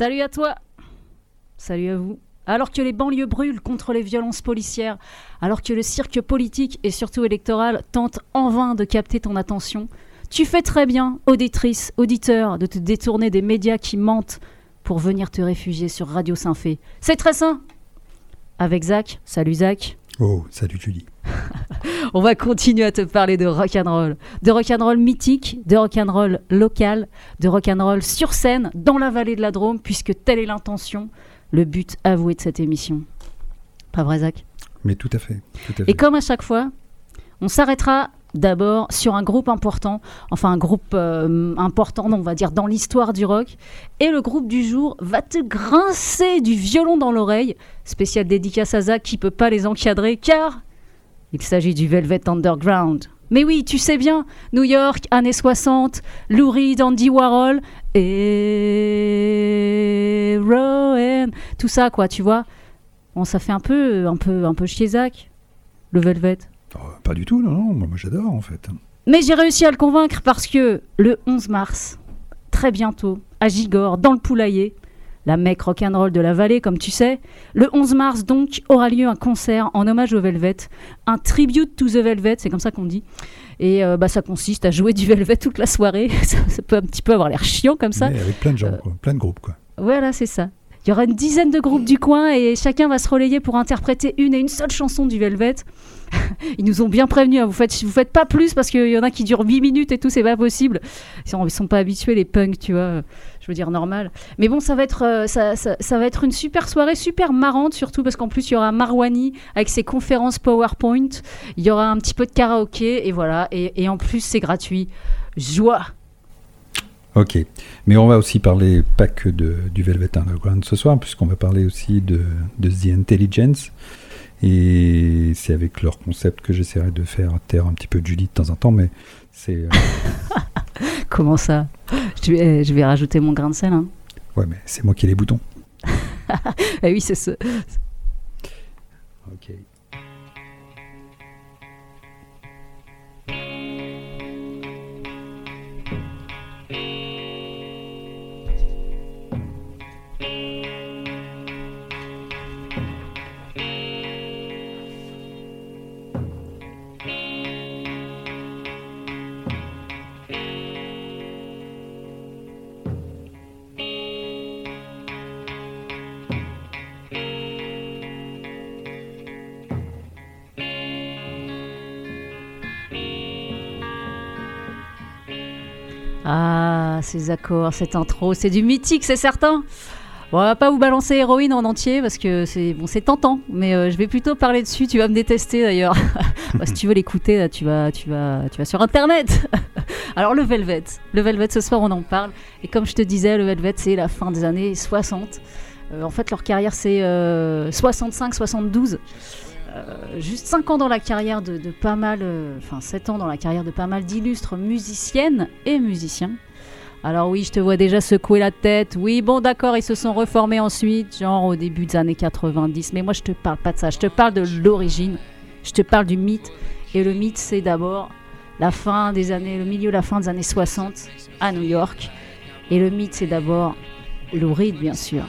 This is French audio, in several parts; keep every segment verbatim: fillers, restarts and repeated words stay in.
Salut à toi. Salut à vous. Alors que les banlieues brûlent contre les violences policières, alors que le cirque politique et surtout électoral tente en vain de capter ton attention, tu fais très bien, auditrice, auditeur, de te détourner des médias qui mentent pour venir te réfugier sur Radio Saint-Fé. C'est très sain. Avec Zach. Salut Zach. Oh, salut Julie. On va continuer à te parler de rock'n'roll. De rock'n'roll mythique, de rock'n'roll local, de rock'n'roll sur scène, dans la vallée de la Drôme, puisque telle est l'intention, le but avoué de cette émission. Pas vrai, Zach ? Mais tout à fait, tout à fait. Et comme à chaque fois, on s'arrêtera d'abord sur un groupe important, enfin un groupe euh, important, on va dire, dans l'histoire du rock. Et le groupe du jour va te grincer du violon dans l'oreille. Spécial dédicace à Zach qui peut pas les encadrer, car il s'agit du Velvet Underground. Mais oui, tu sais bien, New York, années soixante, Lou Reed, Andy Warhol, et Rowan, tout ça quoi, tu vois. Bon, ça fait un peu, un peu, un peu chier Zach, le Velvet. Oh, pas du tout, non, non, moi, moi j'adore en fait. Mais j'ai réussi à le convaincre parce que le onze mars, très bientôt, à Gigor, dans le poulailler, la mecque rock'n'roll de la vallée, comme tu sais, le onze mars donc aura lieu un concert en hommage au Velvet, un tribute to the Velvet, c'est comme ça qu'on dit. Et euh, bah, ça consiste à jouer du Velvet toute la soirée. ça, ça peut un petit peu avoir l'air chiant comme ça. Mais avec plein de gens, euh, quoi, plein de groupes quoi. Voilà, c'est ça. Il y aura une dizaine de groupes du coin et chacun va se relayer pour interpréter une et une seule chanson du Velvet. Ils nous ont bien prévenus, hein. vous faites, vous faites pas plus parce qu'il y en a qui durent huit minutes et tout, c'est pas possible. Ils sont, ils sont pas habitués les punks, tu vois, je veux dire normal. Mais bon, ça va être, euh, ça, ça, ça va être une super soirée, super marrante surtout parce qu'en plus il y aura Marwani avec ses conférences PowerPoint, il y aura un petit peu de karaoké et voilà, et, et en plus c'est gratuit. Joie. Ok, mais on va aussi parler pas que de, du Velvet Underground ce soir, puisqu'on va parler aussi de, de The Intelligence. Et c'est avec leur concept que j'essaierai de faire taire un petit peu Julie de temps en temps, mais c'est... Euh... Comment ça ? je vais, je vais rajouter mon grain de sel. Hein. Ouais, mais c'est moi qui ai les boutons. Ah oui, c'est ça. Ok. Ah, ces accords, cette intro, c'est du mythique, c'est certain. Bon, on va pas vous balancer Héroïne en entier parce que c'est bon, c'est tentant, mais euh, je vais plutôt parler dessus. Tu vas me détester d'ailleurs. bah, si tu veux l'écouter, là, tu vas, tu vas, tu vas sur Internet. Alors le Velvet, le Velvet, ce soir on en parle. Et comme je te disais, le Velvet, c'est la fin des années soixante. Euh, en fait, leur carrière c'est euh, soixante-cinq soixante-douze. Euh, juste cinq ans dans la carrière de, de pas mal, enfin euh, sept ans dans la carrière de pas mal d'illustres musiciennes et musiciens. Alors oui, je te vois déjà secouer la tête. Oui, bon d'accord, ils se sont reformés ensuite, genre au début des années quatre-vingt-dix. Mais moi, je te parle pas de ça. Je te parle de l'origine. Je te parle du mythe. Et le mythe, c'est d'abord la fin des années, le milieu, la fin des années soixante à New York. Et le mythe, c'est d'abord Lou Reed, bien sûr.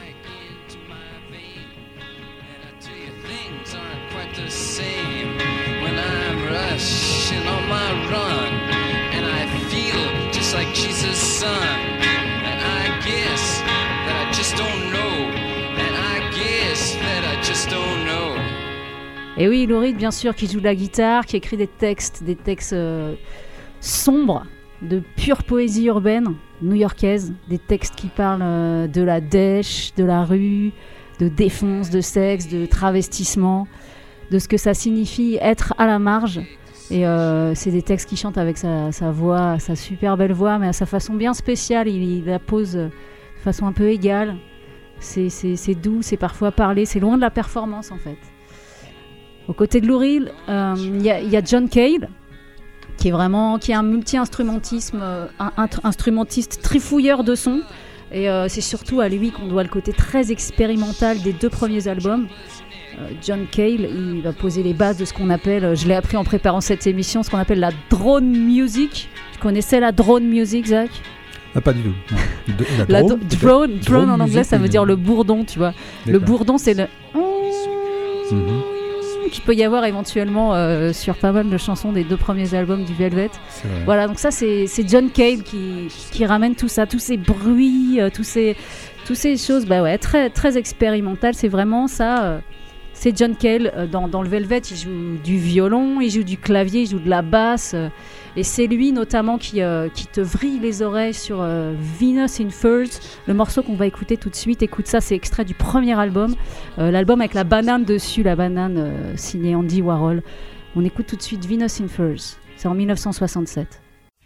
Et oui, Lou Reed, bien sûr, qui joue de la guitare, qui écrit des textes, des textes euh, sombres, de pure poésie urbaine new-yorkaise, des textes qui parlent euh, de la dèche, de la rue, de défonce, de sexe, de travestissement, de ce que ça signifie être à la marge. Et euh, c'est des textes qu'il chante avec sa, sa voix, sa super belle voix, mais à sa façon bien spéciale. Il, il la pose de façon un peu égale. C'est, c'est, c'est doux, c'est parfois parlé, c'est loin de la performance en fait. Aux côtés de Lou Reed, il euh, y, y a John Cale, qui est vraiment qui est un multi-instrumentisme, euh, un, un instrumentiste trifouilleur de sons. Et euh, c'est surtout à lui qu'on doit le côté très expérimental des deux premiers albums. Euh, John Cale, il va poser les bases de ce qu'on appelle, je l'ai appris en préparant cette émission, ce qu'on appelle la drone music. Tu connaissais la drone music, Zach ? Ah, pas du tout. De, la la drone, do- drone, drone en anglais, ça veut dire le le bourdon, tu vois. Le bourdon, c'est le mm-hmm. qu'il peut y avoir éventuellement euh, sur pas mal de chansons des deux premiers albums du Velvet. Voilà, donc ça, c'est, c'est John Cale qui, qui ramène tout ça, tous ces bruits, euh, tous ces, tous ces choses, bah ouais, très, très expérimentales. C'est vraiment ça. Euh, c'est John Cale euh, dans, dans le Velvet. Il joue du violon, il joue du clavier, il joue de la basse. Euh, Et c'est lui notamment qui, euh, qui te vrille les oreilles sur euh, Venus in Furs, le morceau qu'on va écouter tout de suite. Écoute ça, c'est extrait du premier album. Euh, l'album avec la banane dessus, la banane euh, signée Andy Warhol. On écoute tout de suite Venus in Furs. C'est en dix-neuf cent soixante-sept.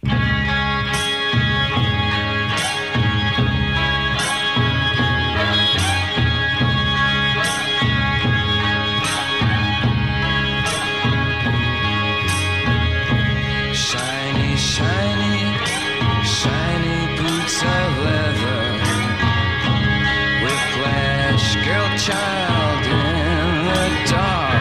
Child in the dark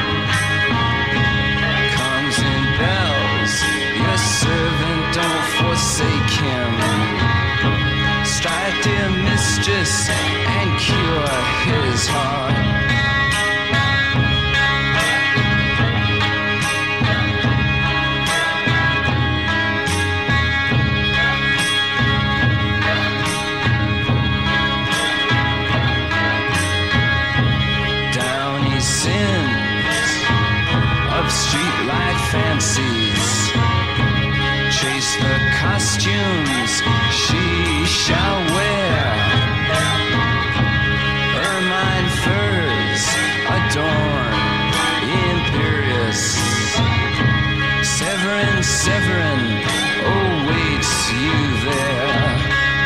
comes in bells. Your servant, don't forsake him. Strike, dear mistress, and cure his heart. Fancies, chase the costumes she shall wear. Ermine furs adorn imperious. Severin, Severin awaits you there.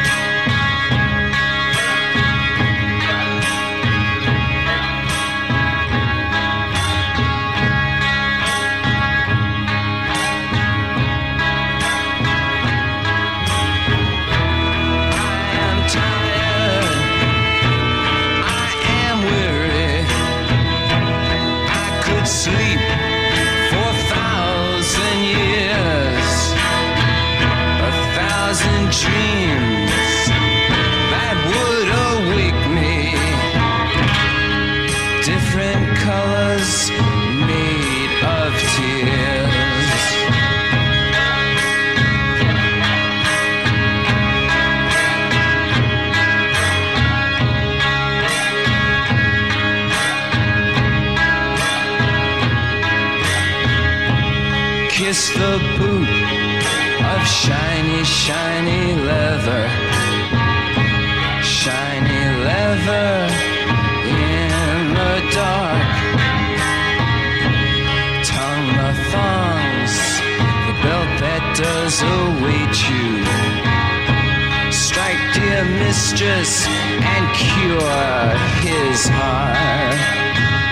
Sleep for a thousand years, a thousand dreams that would awake me. Different colors made of tears. Kiss the boot of shiny, shiny leather. Shiny leather in the dark. Tongue the thongs, the belt that does await you. Strike, dear mistress, and cure his heart.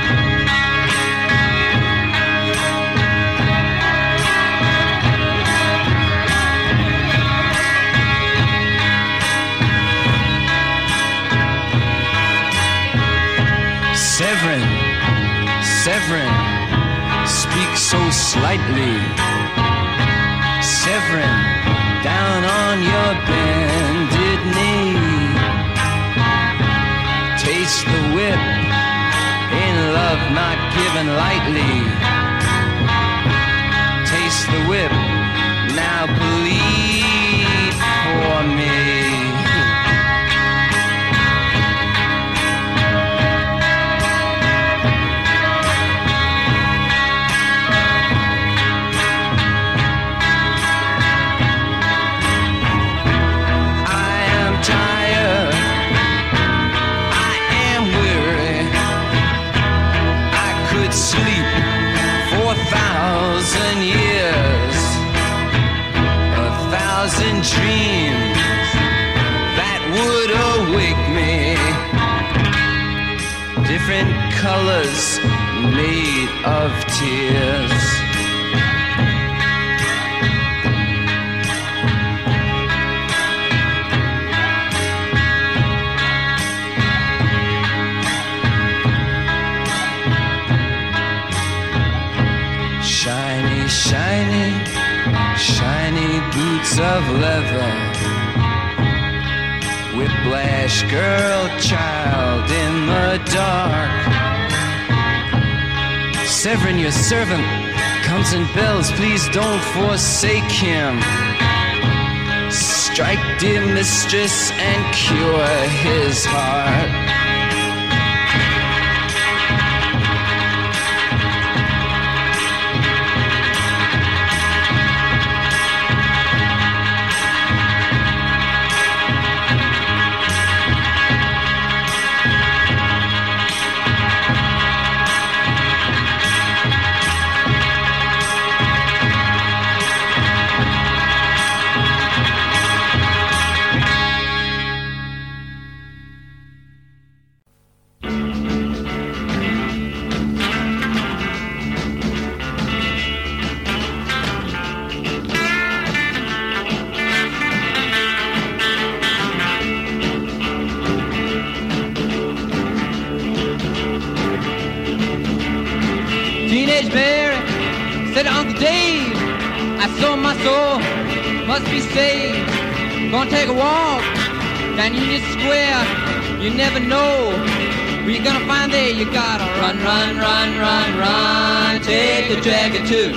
Severin, Severin, speak so slightly. Severin, down on your bended knee. Taste the whip, in love not given lightly. Taste the whip, now bleed for me. Dreams that would awake me. Different colors made of tears. Shiny, shiny, shiny boots of leather. splash, girl, child in the dark. Severin, your servant, comes and bells, please don't forsake him. Strike, dear mistress, and cure his heart. Teenage Mary said to Uncle Dave, I sold my soul, must be saved. Gonna take a walk down Union Square, you never know who you're gonna find there. You gotta run, run, run, run, run, take the dragon too.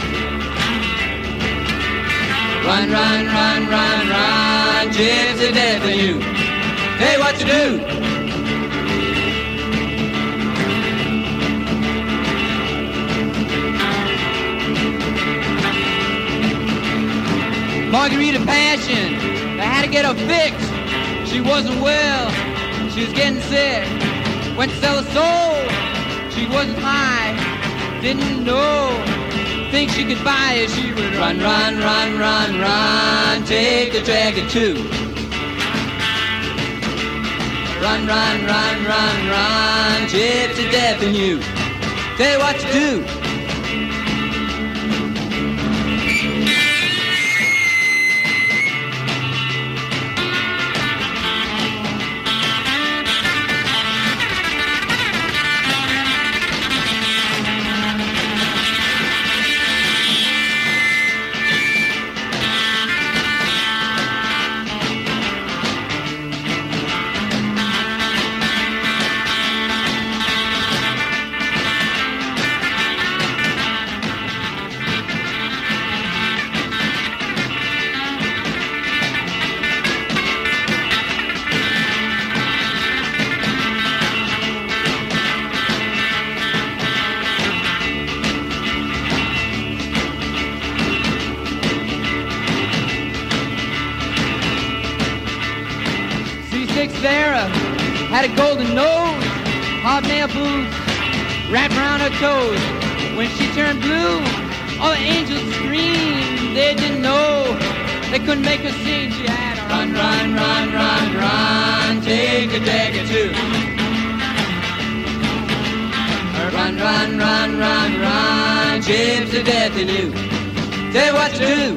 Run, run, run, run, run, gypsy death for you. Hey, what you do? Margarita Passion, they had to get her fixed. She wasn't well, she was getting sick. Went to sell her soul, she wasn't high, didn't know. Think she could buy it, she would run, run, run, run, run, take the dragon too. Run, run, run, run, run, gypsy death in you. Tell you what you do. Sarah had a golden nose, hobnail boots wrapped around her toes. When she turned blue, all the angels screamed. They didn't know, they couldn't make her sing. She had a run, run, run, run, run, take a dagger too. Run, run, run, run, run, gypsy death in you. Tell you what to do.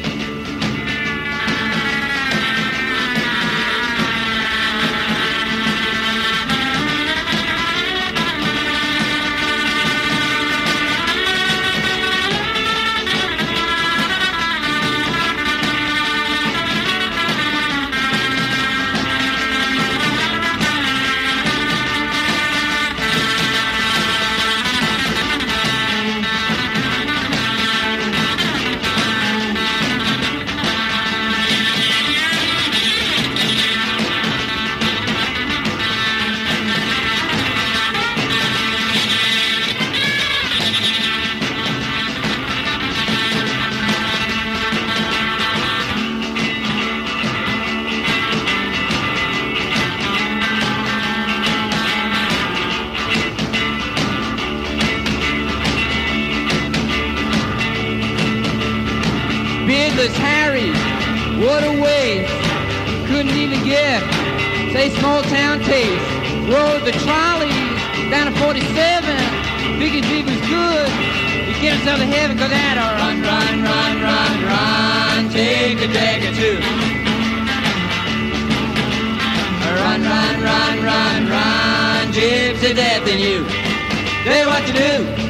Beardless Harry, what a waste. Couldn't even get, say, small town taste. Rode the trolleys down to forty-seven, thinking he was good. He get himself to heaven, cause that a run, run, run, run, run, take a dagger too. Run, run, run, run, run, gypsy death in you. Tell you what to do.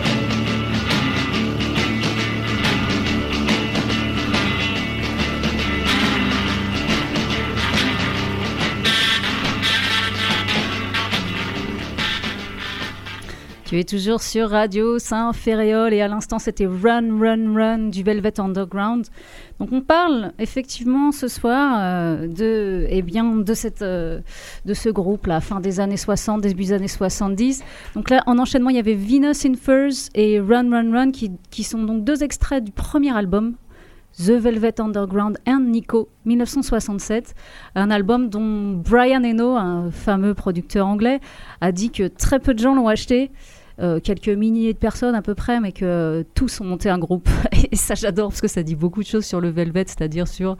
Tu es toujours sur Radio Saint-Ferréol et à l'instant c'était Run, Run, Run du Velvet Underground. Donc on parle effectivement ce soir euh, de, eh bien, de, cette, euh, de ce groupe là, fin des années soixante, début des années soixante-dix. Donc là en enchaînement il y avait Venus in Furs et Run, Run, Run qui, qui sont donc deux extraits du premier album The Velvet Underground and Nico, dix-neuf cent soixante-sept, un album dont Brian Eno, un fameux producteur anglais, a dit que très peu de gens l'ont acheté, euh, quelques milliers de personnes à peu près, mais que euh, tous ont monté un groupe. Et ça j'adore parce que ça dit beaucoup de choses sur le Velvet, c'est-à-dire sur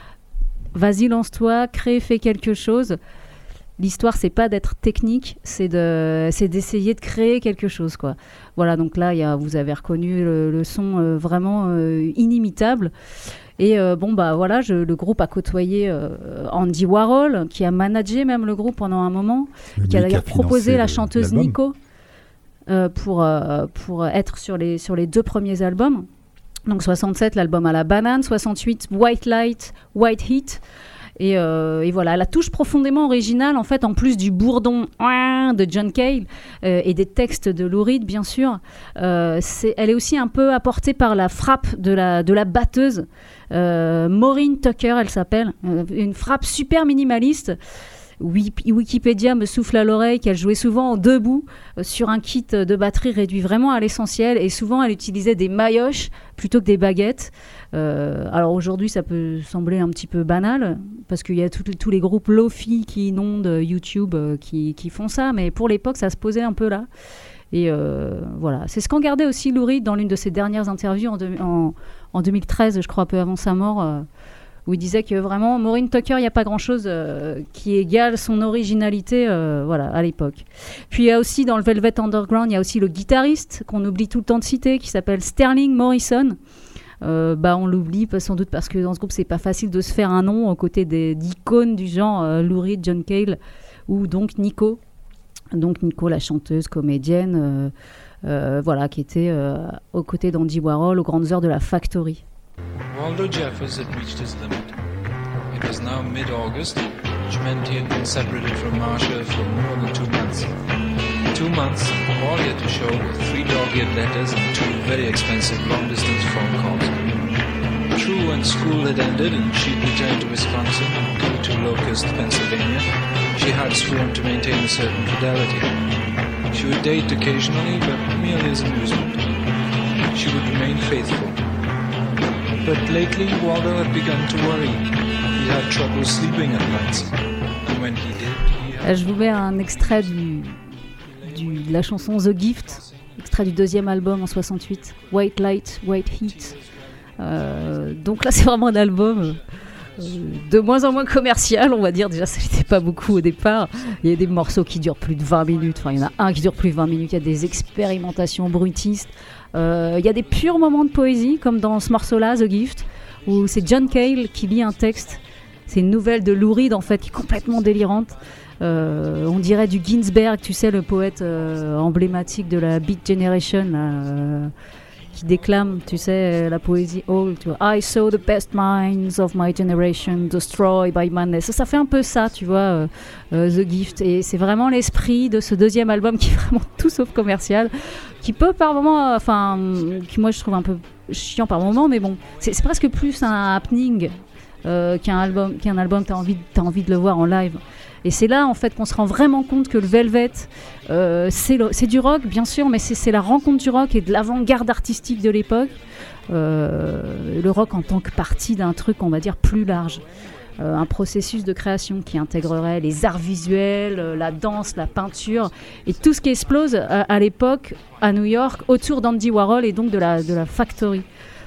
vas-y lance-toi, crée, fais quelque chose. L'histoire, c'est pas d'être technique, c'est, de, c'est d'essayer de créer quelque chose, quoi. Voilà, donc là, y a, vous avez reconnu le, le son euh, vraiment euh, inimitable. Et euh, bon, bah voilà, je, le groupe a côtoyé euh, Andy Warhol, qui a managé même le groupe pendant un moment, Lui qui a d'ailleurs qui a proposé financé la le- chanteuse l'album. Nico euh, pour, euh, pour être sur les, sur les deux premiers albums. Donc soixante-sept, l'album à la banane, soixante-huit, White Light, White Heat. Et, euh, et voilà, la touche profondément originale, en fait, en plus du bourdon de John Cale euh, et des textes de Lou Reed, bien sûr, euh, c'est, elle est aussi un peu apportée par la frappe de la, de la batteuse. Euh, Maureen Tucker, elle s'appelle. Euh, une frappe super minimaliste. Wip- Wikipédia me souffle à l'oreille qu'elle jouait souvent en debout euh, sur un kit de batterie réduit vraiment à l'essentiel et souvent elle utilisait des maillotches plutôt que des baguettes. Euh, alors aujourd'hui ça peut sembler un petit peu banal parce qu'il y a tout- tous les groupes Lo-Fi qui inondent YouTube euh, qui, qui font ça, mais pour l'époque ça se posait un peu là. Et euh, voilà, c'est ce qu'en gardait aussi Lou Reed dans l'une de ses dernières interviews en, deux- en, en deux mille treize, je crois, peu avant sa mort. Euh, où il disait que vraiment, Maureen Tucker, il n'y a pas grand-chose euh, qui égale son originalité euh, voilà, à l'époque. Puis il y a aussi, dans le Velvet Underground, il y a aussi le guitariste qu'on oublie tout le temps de citer, qui s'appelle Sterling Morrison. Euh, bah, on l'oublie sans doute parce que dans ce groupe, c'est pas facile de se faire un nom aux côtés des, d'icônes du genre euh, Lou Reed, John Cale ou donc Nico. Donc Nico, la chanteuse, comédienne, euh, euh, voilà, qui était euh, aux côtés d'Andy Warhol aux grandes heures de la Factory. Waldo Jeffers had reached his limit. It was now mid-August, which meant he had been separated from Marcia for more than two months. Two months, all he had to show were three dog-eared letters and two very expensive long-distance phone calls. True, when school had ended and she'd returned to Wisconsin and come to Locust, Pennsylvania, she had sworn to maintain a certain fidelity. She would date occasionally, but merely as amusement. She would remain faithful. But lately, Waldo had begun to worry. He had trouble sleeping at nights. And when he did, he had... Je vous mets un extrait du, du, de la chanson The Gift, extrait du deuxième album en soixante-huit, White Light, White Heat. Euh, donc là, c'est vraiment un album euh, de moins en moins commercial, on va dire. Déjà, ça n'était pas beaucoup au départ. Il y a des morceaux qui durent plus de vingt minutes. Enfin, il y en a un qui dure plus de vingt minutes. Il y a des expérimentations bruitistes. Euh, il y a des purs moments de poésie, comme dans ce morceau-là, The Gift, où c'est John Cale qui lit un texte. C'est une nouvelle de Lou Reed, en fait, qui est complètement délirante. Euh, on dirait du Ginsberg, tu sais, le poète euh, emblématique de la Beat Generation, là, euh, qui déclame, tu sais, la poésie old. Tu vois, I saw the best minds of my generation destroyed by madness. Ça, ça fait un peu ça, tu vois, euh, euh, The Gift. Et c'est vraiment l'esprit de ce deuxième album qui est vraiment tout sauf commercial, qui peut par moments, enfin, euh, qui moi je trouve un peu chiant par moments, mais bon, c'est, c'est presque plus un happening euh, qu'un album, qu'un album. T'as envie, t'as envie de le voir en live. Et c'est là en fait qu'on se rend vraiment compte que le Velvet, euh, c'est, le, c'est du rock bien sûr, mais c'est, c'est la rencontre du rock et de l'avant-garde artistique de l'époque. Euh, le rock en tant que partie d'un truc, on va dire, plus large. Euh, un processus de création qui intégrerait les arts visuels, euh, la danse, la peinture et tout ce qui explose à, à l'époque à New York autour d'Andy Warhol et donc de la, de la Factory.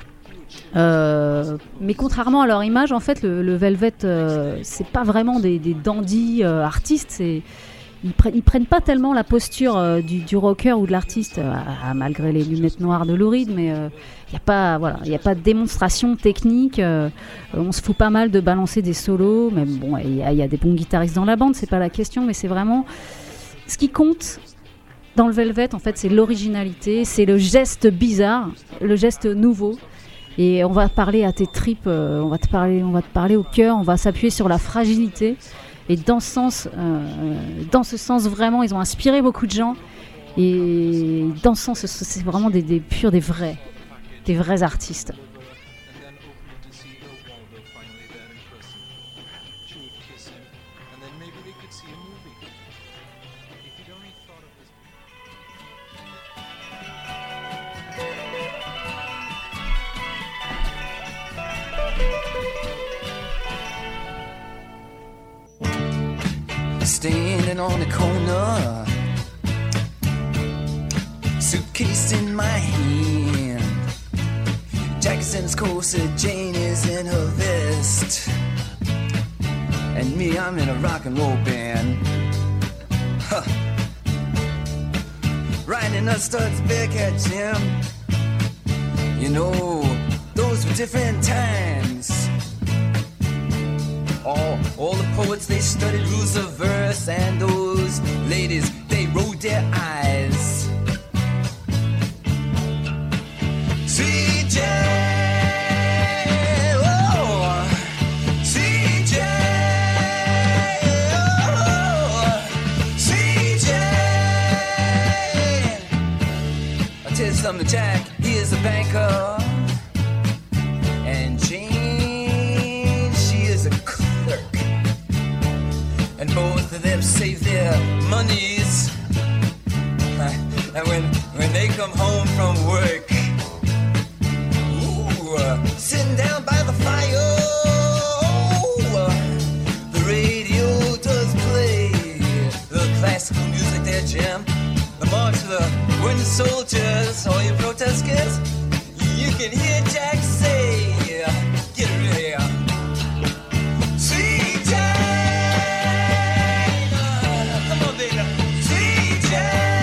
Euh, mais contrairement à leur image, en fait, le, le Velvet, euh, c'est pas vraiment des, des dandies euh, artistes. C'est, ils, pre- ils prennent pas tellement la posture euh, du, du rocker ou de l'artiste, euh, malgré les lunettes noires de Lou Reed, mais il euh, n'y a pas, voilà, il y a pas de démonstration technique. Euh, on se fout pas mal de balancer des solos, mais bon, il y, y a des bons guitaristes dans la bande, c'est pas la question, mais c'est vraiment ce qui compte. Dans le Velvet, en fait, c'est l'originalité, c'est le geste bizarre, le geste nouveau. Et on va parler à tes tripes, euh, on va te parler, on va te parler au cœur, on va s'appuyer sur la fragilité. Et dans ce sens, euh, dans ce sens vraiment, ils ont inspiré beaucoup de gens. Et dansant, c'est, c'est vraiment des, des purs, des vrais, des vrais artistes. Standing on the corner, suitcase in my hand, Jackson's corset, Jane is in her vest, and me, I'm in a rock and roll band. Huh. Riding a Studs Bearcat Jim. You know, those were different times. All, all the poets, they studied rules of verse, and those ladies, they rolled their eyes. C J, oh, C J, oh, C J. I'll tell you something, Jack, he is a banker, and Jane, she is a clerk, and both of them save their monies, and when, when they come home from work, ooh, uh, sitting down by the fire, uh, the radio does play the classical music there, Jim, the march of the wounded soldiers, all you protesters, you can hear Jack say, get ready, C J, uh, come on baby, C J,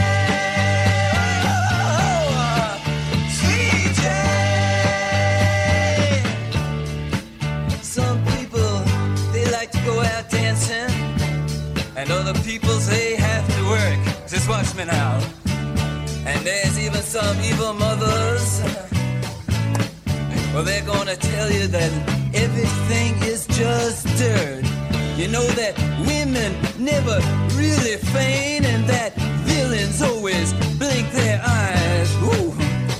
oh, C J. Some people, they like to go out dancing, and other people, they have to work. Just watch me now. And there's even some evil mothers, well, they're gonna tell you that everything is just dirt. You know that women never really feign, and that villains always blink their eyes. Ooh.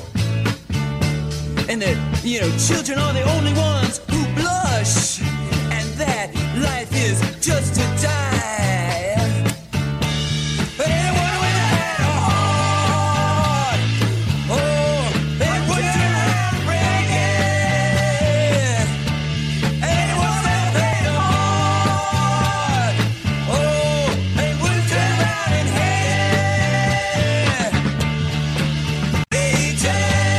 And that, you know, children are the only ones who blush, and that life is just to die. But anyone with a heart, oh, they wouldn't turn around and break it. Anyone with a heart, oh, they wouldn't turn around and hate it. C J,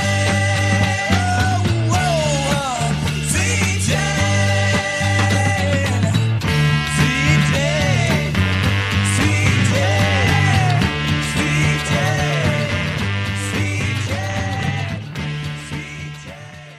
oh, oh, C J, C J, C J, C J, C J.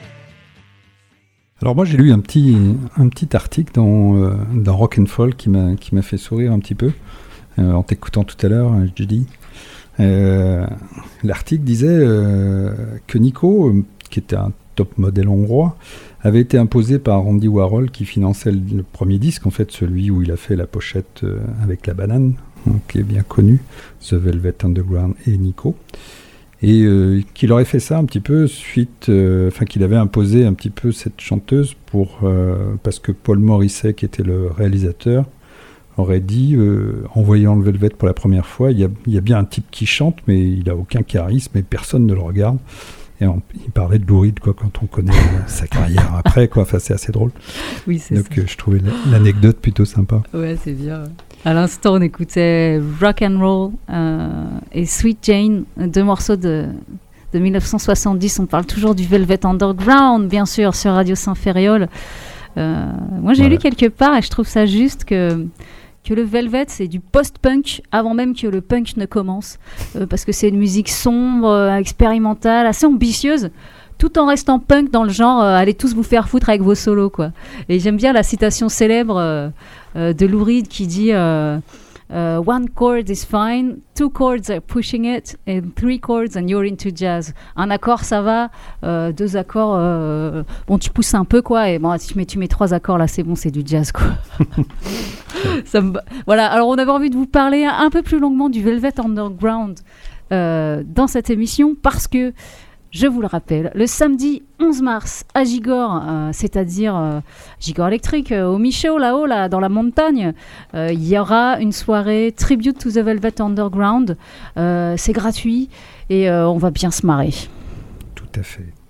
Alors moi j'ai lu un petit, un petit article dans, euh, dans Rock and Folk qui m'a, qui m'a fait sourire un petit peu, euh, en t'écoutant tout à l'heure, je dis. Euh, l'article disait euh, que Nico, euh, qui était un top modèle hongrois, avait été imposé par Andy Warhol qui finançait le, le premier disque, en fait celui où il a fait la pochette euh, avec la banane, hein, qui est bien connu, The Velvet Underground et Nico. Et euh, qu'il aurait fait ça un petit peu suite, euh, enfin qu'il avait imposé un petit peu cette chanteuse pour, euh, parce que Paul Morisset, qui était le réalisateur, aurait dit, euh, en voyant le Velvet pour la première fois, il y a, il y a bien un type qui chante, mais il n'a aucun charisme et personne ne le regarde. Et on, il parlait de Lou Reed, quoi, quand on connaît sa carrière après, quoi. Enfin, c'est assez drôle. Oui, c'est Donc ça. euh, je trouvais l'anecdote plutôt sympa. Ouais, c'est bien. À l'instant, on écoutait Rock and Roll euh, et Sweet Jane, deux morceaux de, de dix-neuf cent soixante-dix. On parle toujours du Velvet Underground, bien sûr, sur Radio Saint-Ferréol. Euh, moi, j'ai Voilà. lu quelque part et je trouve ça juste que, que le Velvet, c'est du post-punk avant même que le punk ne commence. Euh, parce que c'est une musique sombre, euh, expérimentale, assez ambitieuse, tout en restant punk dans le genre euh, allez tous vous faire foutre avec vos solos, quoi. Et j'aime bien la citation célèbre euh, euh, de Lou Reed qui dit euh, euh, one chord is fine, two chords are pushing it, and three chords and you're into jazz. Un accord ça va, euh, deux accords euh, bon tu pousses un peu, quoi, et bon tu mets tu mets trois accords là c'est bon, c'est du jazz, quoi. Ça me... Voilà, alors on avait envie de vous parler un peu plus longuement du Velvet Underground. euh, dans cette émission parce que, je vous le rappelle, le samedi onze mars à Gigor, euh, c'est-à-dire euh, Gigor électrique, euh, au Michaud, là-haut, là, dans la montagne, euh, il y aura une soirée Tribute to the Velvet Underground. Euh, c'est gratuit et euh, on va bien se marrer. Tout à fait.